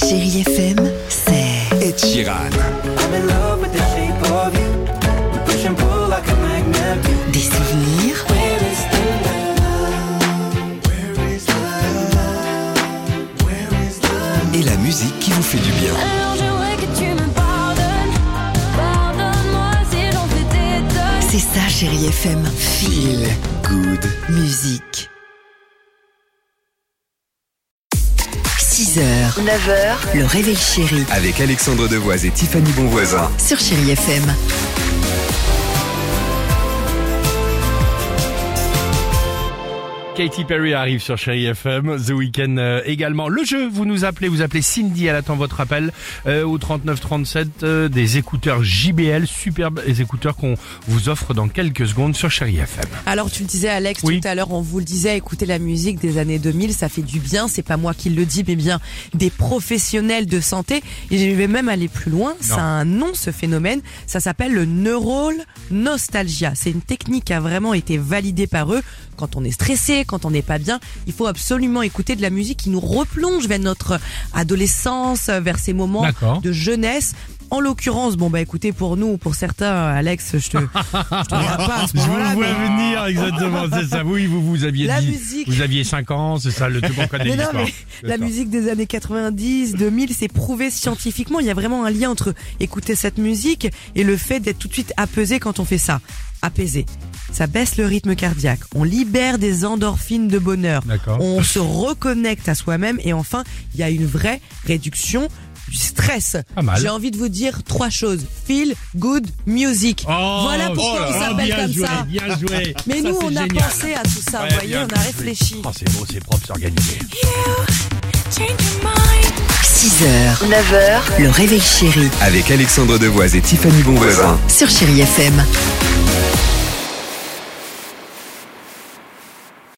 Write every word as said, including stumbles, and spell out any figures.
Chérie F M, c'est Ed Sheeran. des souvenirs, Et la musique qui vous fait du bien. Alors j'aimerais que tu me pardonnes. Pardonne-moi si j'en fais des tonnes. c'est ça Chérie F M. Feel good. Musique. six heures, neuf heures, le réveil chéri Avec Alexandre Devoise et Tiffany Bonvoisin. sur Chérie F M. Katy Perry arrive sur Chérie F M, The Weeknd euh, également. Le jeu, vous nous appelez, vous appelez Cindy, elle attend votre appel euh, au trente-neuf trente-sept, euh, des écouteurs J B L, superbes les écouteurs qu'on vous offre dans quelques secondes sur Chérie F M. Alors tu le disais Alex Oui. tout à l'heure, on vous le disait, écouter la musique des années deux mille, ça fait du bien, c'est pas moi qui le dis, mais bien des professionnels de santé. Et je vais même aller plus loin, ça a un nom ce phénomène, ça s'appelle le neural nostalgia. C'est une technique qui a vraiment été validée par eux. Quand on est stressé, quand on n'est pas bien, il faut absolument écouter de la musique qui nous replonge vers notre adolescence, vers ces moments D'accord. de jeunesse. En l'occurrence, bon bah écoutez, pour nous, pour certains, Alex, je te, je te regarde pas à ce Je vous moment-là, vois mais- venir, exactement, c'est ça. Oui, vous, vous aviez La dit, musique. vous aviez cinq ans, c'est ça, le tout qu'on connaît Mais non, l'histoire. mais la D'accord. musique des années quatre-vingt-dix, deux mille, c'est prouvé scientifiquement. Il y a vraiment un lien entre écouter cette musique et le fait d'être tout de suite apaisé quand on fait ça. Apaisé. Ça baisse le rythme cardiaque. On libère des endorphines de bonheur. D'accord. On se reconnecte à soi-même et enfin, il y a une vraie réduction du stress. Pas mal. J'ai envie de vous dire trois choses. Feel good music. Oh, voilà pourquoi oh là on là, s'appelle bien comme joué, ça. bien joué. Mais Ça, nous, c'est on a génial. pensé à tout ça, Ouais, vous voyez, bien on a joué. réfléchi. Oh, c'est beau, c'est propre, c'est organisé. Change your mind. six heures, neuf heures, le réveil chéri Avec Alexandre Devoise et Tiffany Bonvoisin. sur Chérie F M.